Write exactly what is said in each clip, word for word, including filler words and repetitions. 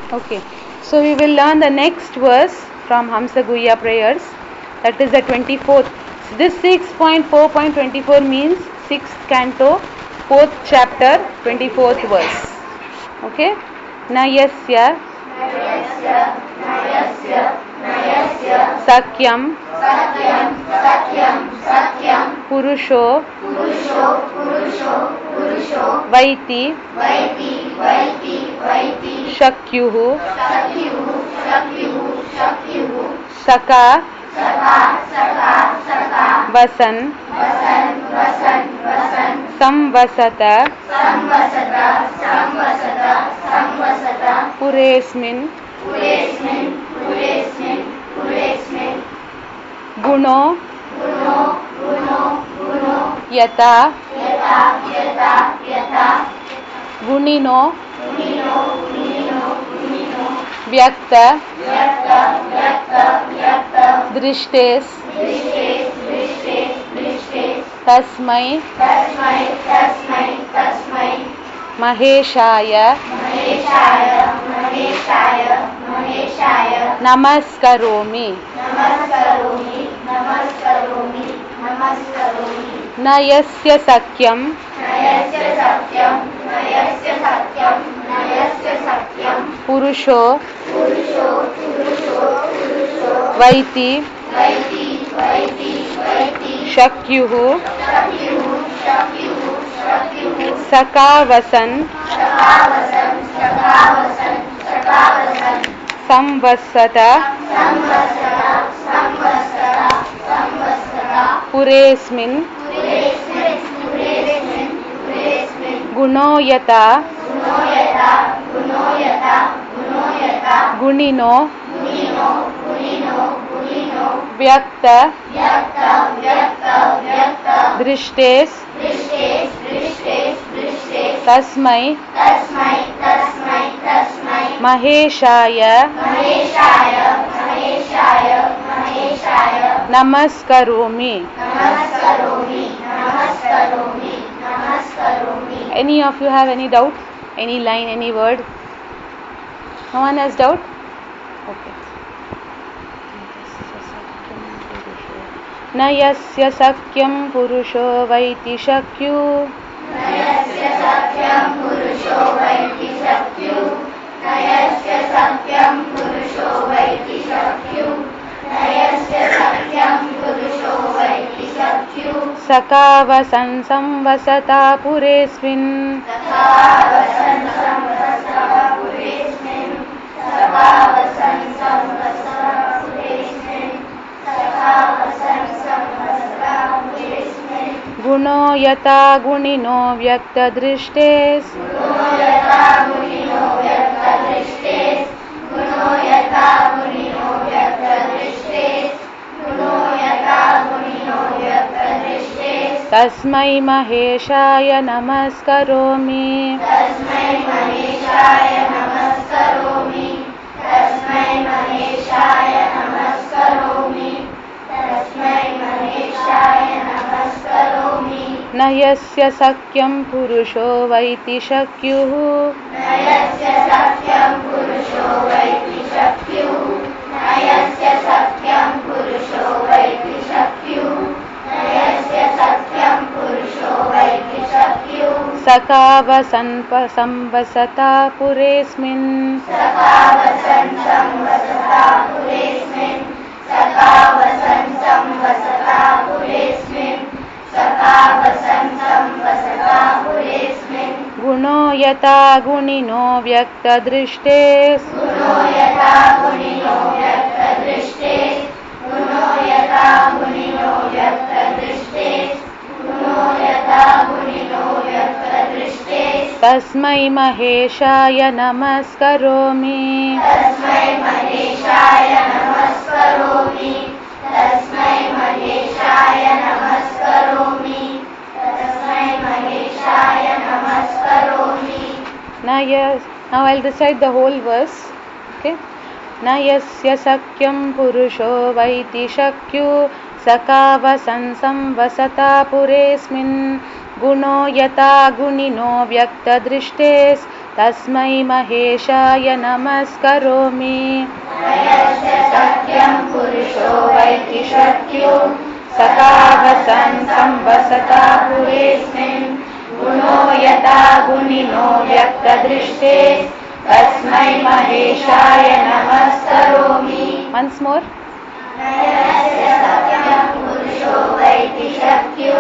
Okay, so we will learn the next verse from Hamsa Guhya prayers, that is the twenty-fourth. This six point four point twenty-four means sixth canto, fourth chapter, twenty-fourth verse. Okay, Nayasya Sakyam Purusho Vaiti Shakyuhu Saka Vasan Samvasata Puresmin Guno Yata Gunino Vyakta Drishtes Tasmai Maheshaya Namaskaromi Nayasya Sakyam Purusho Vaiti Shakyuhu Sakavasan Samvasata Puresmin Gunoyata Gunino Vyakta Drishtes Tasmai Maheshaya Namaskaromi. Any of you have any doubt? Any line, any word? No one has doubt? Okay. Nayasya Sakyam Purusho Vaiti Shakyu Sakavasan Samvasata Puresmin Guno Yata Gunino Vyakta Drishtes Tasmai Maheshaya Namaskaromi. Nayasya Sakyam Purusho Vaiti Shakyuhu Sakavasan Samvasata Puresmin Guno Yata Gunino Vyakta Drishtes Tasmai Maheshaya Namaskaromi. Now, yes, now I'll recite the whole verse. Okay. Nayasya Sakyam Purusho Vaiti Shakyu Sakavasan Samvasata Puresmin Guno Yata Gunino Vyakta Drishtes तस्मै महेशाय नमस्करोमि मयस्य सत्यं पुरुषो वैति शक्यो सकावसन् संवसता पुरेऽस्मिन् गुणो यथा गुणिनो व्यक्तदृष्टे तस्मै महेशाय नमस्करोमि. Once more. मयस्य सत्यं पुरुषो वैति शक्यो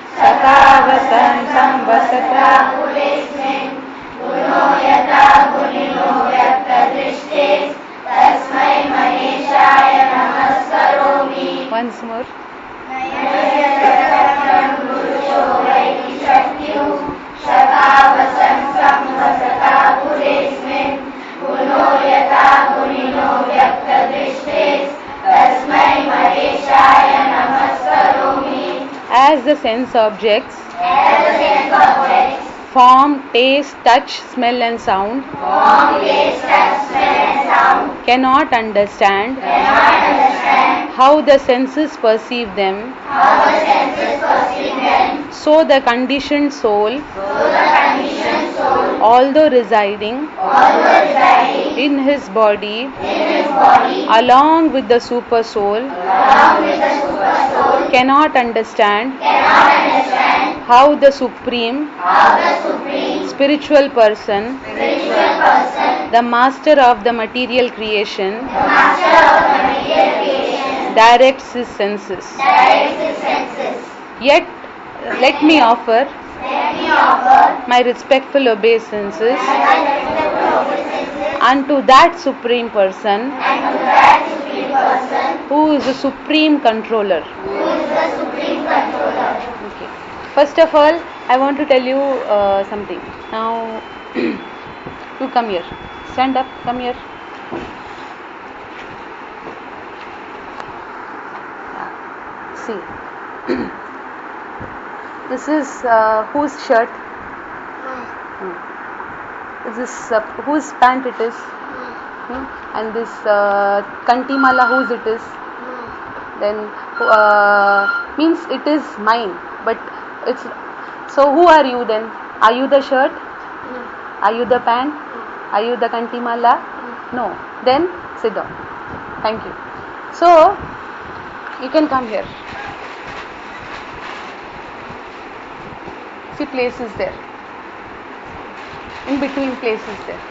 सकावसन् संवसता पुरेऽस्मिन् गुणो यथा गुणिनो व्यक्तदृष्टे तस्मै महेशाय नमस्करोमि. Once more. मयस्य सत्यं पुरुषो वैति शक्यो सकावसन् संवसता पुरेऽस्मिन् गुणो यथा गुणिनो व्यक्तदृष्टे तस्मै महेशाय नमस्करोमि. As the sense objects, As the sense objects, form, taste, touch, smell and sound, form, taste, touch, smell and sound, cannot understand cannot understand how the senses perceive them, how the senses perceive them, so the conditioned soul, so the conditioned soul, although residing although residing in his body in his body, along with the super soul, along with the super soul, cannot understand cannot understand how the supreme how the supreme spiritual person, spiritual person, the master of the material creation, the master of the material creation, directs his senses. directs his senses. Yet, let me offer Let me offer my respectful obeisances my respectful obeisances unto that supreme person and to that supreme person who is the supreme controller. who is the supreme controller. Okay. First of all, I want to tell you uh, something. Now, you come here. Stand up. Come here. See. This is uh, whose shirt? Hmm. Is this uh, whose pant it is? Hmm. And this uh, kantimala whose it is? Then uh, means it is mine, but it's so who are you then? Are you the shirt? Are you the pant? Are you the kantimala? No. Then sit down. Thank you. So you can come here. See, place is there. In between places there.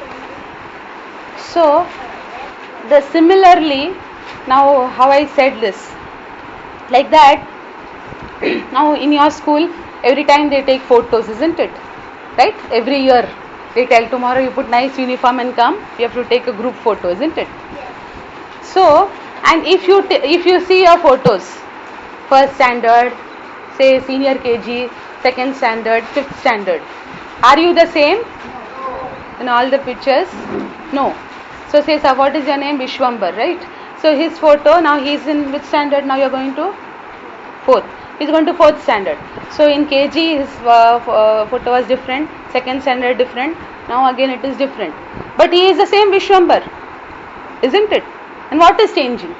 So the similarly, now how I said this, like that. Now in your school, every time they take photos, isn't it? Right? Every year they tell tomorrow you put nice uniform and come. You have to take a group photo, isn't it? So, and if you t- if you see your photos, first standard, say senior K G, second standard, fifth standard, are you the same in all the pictures? No. So say, sir, what is your name? Vishwambar, right? So his photo, now he is in which standard? Now you are going to fourth. He is going to fourth standard. So in K G his uh, f- uh, photo was different, second standard different, now again it is different. But he is the same Vishwambar, isn't it? And what is changing?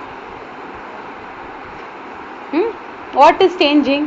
Hmm? What is changing?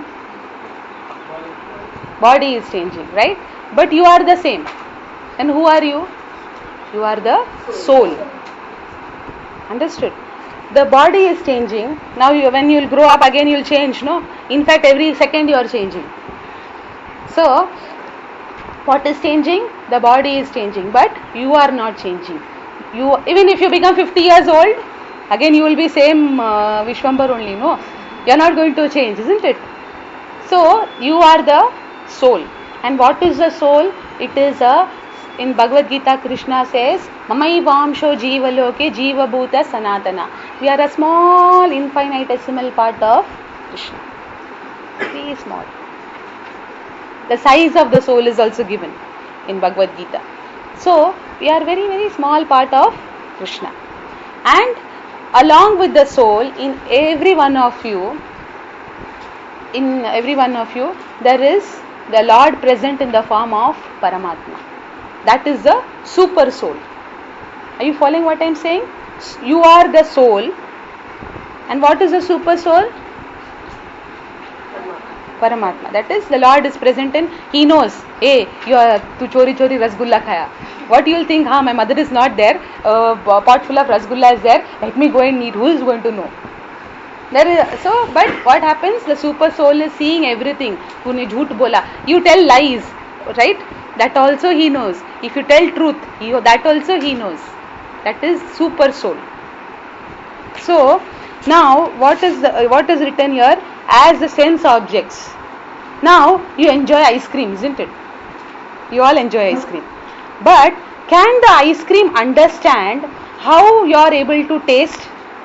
Body is changing, right? But you are the same. And who are you? You are the soul. Understood? The body is changing. Now you, when you will grow up again you will change, no? In fact every second you are changing. So, what is changing? The body is changing, but you are not changing. You, even if you become fifty years old, again you will be same uh, Vishwambar only, no? You are not going to change, isn't it? So, you are the soul. And what is the soul? It is a, in Bhagavad Gita, Krishna says, Mamai Vamsho Jiva Loke Jiva Bhuta Sanatana. We are a small, infinitesimal part of Krishna. Very small. The size of the soul is also given in Bhagavad Gita. So, we are very, very small part of Krishna. And along with the soul, in every one of you, in every one of you, there is the Lord present in the form of Paramatma. That is the super soul. Are you following what I am saying? You are the soul. And what is the super soul? Paramatma. That is, the Lord is present in, He knows, hey, you are, tu chori chori rasgulla khaya. What you will think, ha, my mother is not there, uh, a pot full of rasgulla is there, let me go and eat. Who is going to know? There is, so, but what happens? The super soul is seeing everything. Tune jhoot bola. You tell lies, right? That also he knows. If you tell truth, he, that also he knows. That is super soul. So, now what is the, uh, what is written here? As the sense objects. Now, you enjoy ice cream, isn't it? You all enjoy ice cream. But, can the ice cream understand how you are able to taste?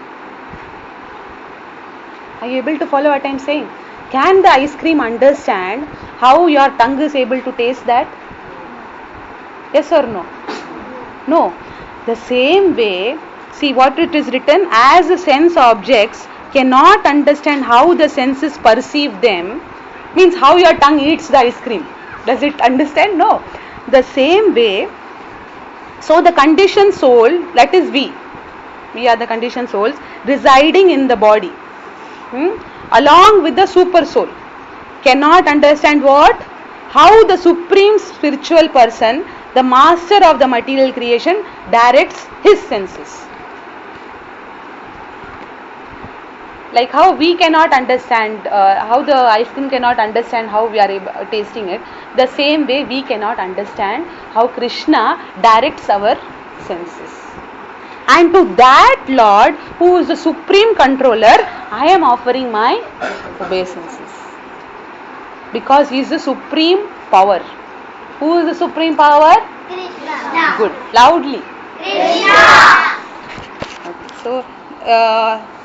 Are you able to follow what I am saying? Can the ice cream understand how your tongue is able to taste that? Yes or no? No. The same way, see what it is written, as the sense objects cannot understand how the senses perceive them, means how your tongue eats the ice cream. Does it understand? No. The same way, so the conditioned soul, that is we, we are the conditioned souls, residing in the body, hmm, along with the super soul, cannot understand what? How the supreme spiritual person, the master of the material creation, directs his senses. Like how we cannot understand, uh, how the ice cream cannot understand how we are able, uh, tasting it, the same way we cannot understand how Krishna directs our senses. And to that Lord, who is the supreme controller, I am offering my obeisances. Because he is the supreme power. Who is the supreme power? Krishna. Good. Loudly. Krishna. Okay. So, uh,